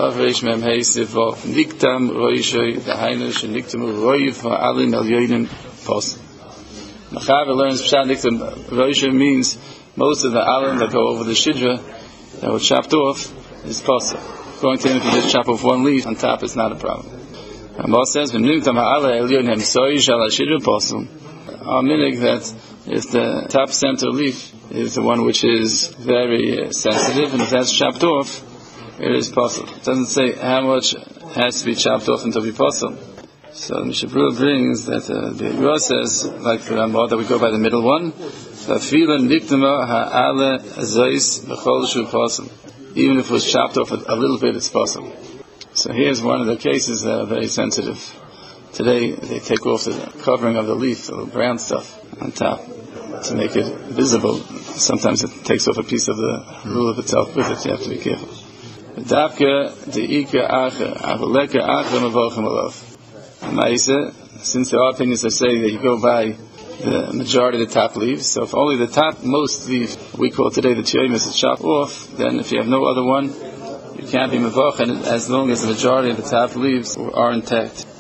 Reish Mem Hey Sifo Niktam Roishay Dahainish and Niktam Roiv Alin Al Yonim Pos. Machaber learns Pshat Niktam Roishay means most of the alin that go over the shidra that were chopped off is possible. According to him, if you just chop off one leaf on top, it's not a problem. Rambam says, our minig that if the top center leaf is the one which is very sensitive, and if that's chopped off, it is possible. It doesn't say how much has to be chopped off until be possible. So the Mishabru brings that the Yura says, like the Rambam, that we go by the middle one, even if it was chopped off a little bit, it's possible. So here's one of the cases that are very sensitive. Today they take off the covering of the leaf, the little brown stuff on top, to make it visible. Sometimes it takes off a piece of the lulav itself with it. You have to be careful. Since there are opinions that say that you go by the majority of the top leaves, so if only the top most leaf, we call today the tiyayim, is chopped off, then if you have no other one, you can't be mevach, and as long as the majority of the top leaves are intact.